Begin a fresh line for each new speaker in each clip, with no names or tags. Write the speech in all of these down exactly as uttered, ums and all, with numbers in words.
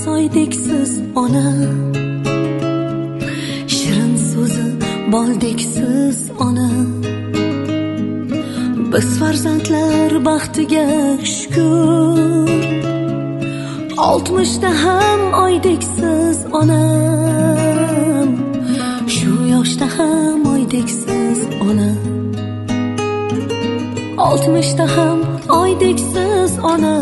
soydeksiz ona, shirin so'zi boldeksiz ona. Biz farzandlar baxtiga shukr, oltmishda ham oydeksiz onam, shu yoshda ham oydeksiz ona. Oltmishda ham oydeksiz ona,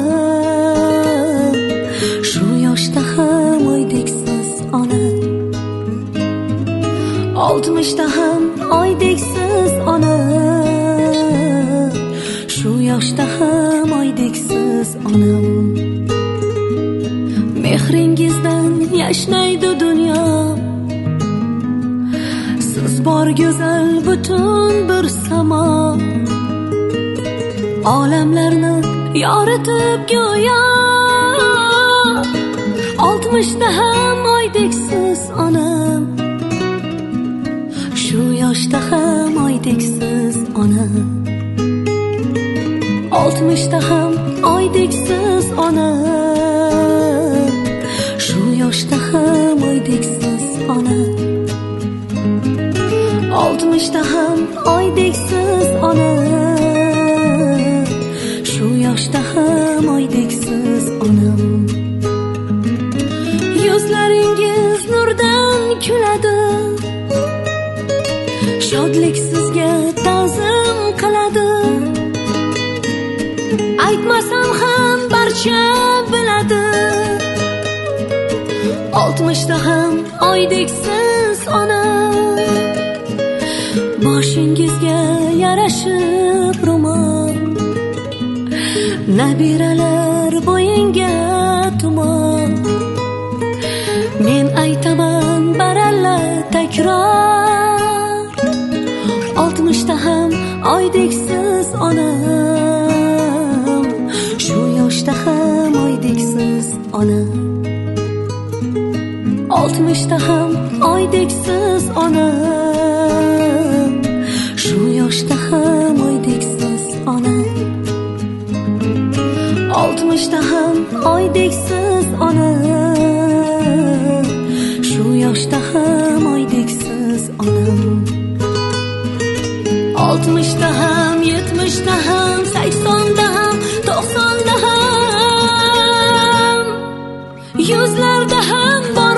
shu yoshda ham oydeksiz ona. Oltmishda ham oydeksiz ona, shu yoshda ham oydeksiz onam. Mehringizdan yashnaydi dunyo, siz bor go'zal butun bir samo. Olamlarni yoritib go'yo, oltmishda ham oydeksiz onam, shu yoshda ham oydeksiz ona. Oltmishda ham oydeksiz ona, shu yoshda ham oydeksiz ona. Oltmishda ham oydeksiz ona, shu yoshda ham oydeksiz onam. Yuzlaringiz nurdan kuladi, shodlik sizga ta'zim qiladi. Aytmasam ham barcha biladi, oltmishda ham oydeksiz ona. Boshingizga yarashib ro'mol, nabiralar bo'yinga tumon. Men aytaman baralla takror, oltmishda ham oydeksiz onam, shu yoshda ham oydeksiz ona. Oltmishda ham oydeksiz ona, shu yoshda ham oydeksiz ona. Oltmishda ham oydeksiz ona, shu yoshda ham oydeksiz onam. Oltmishda ham, yetmishda ham, saksonda ham, to'qsonda ham, yuzlarda ham bor